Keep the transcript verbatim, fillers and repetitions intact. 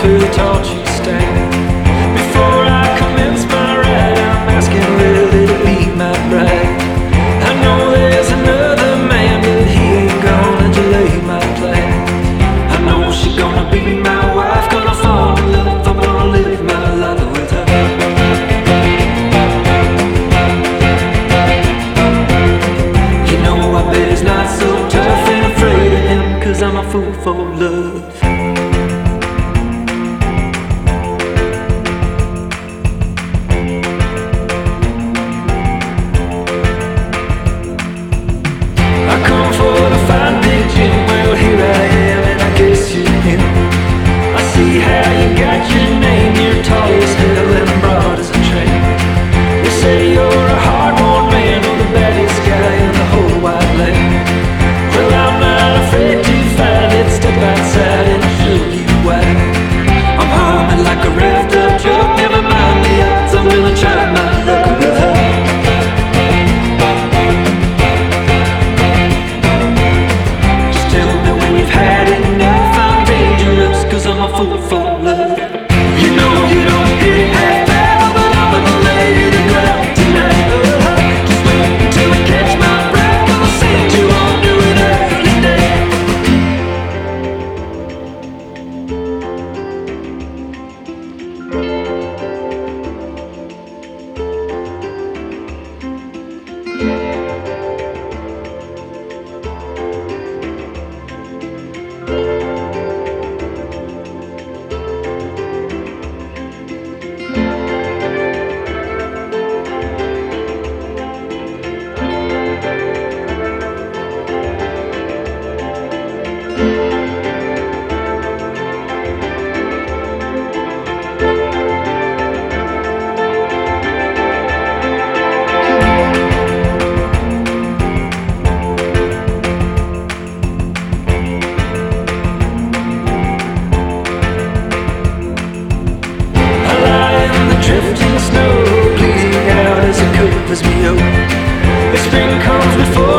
to the torch you stand. Before I commence my ride, I'm asking, will it be my bride? I know there's another man, but he ain't gonna delay my plan. I know she's gonna be my wife, gonna fall in love, I'm gonna live my life with her. You know, I bet it's not so tough and afraid of him, 'cause I'm a fool for love. Drifting snow, bleeding out as it covers me up. The spring comes before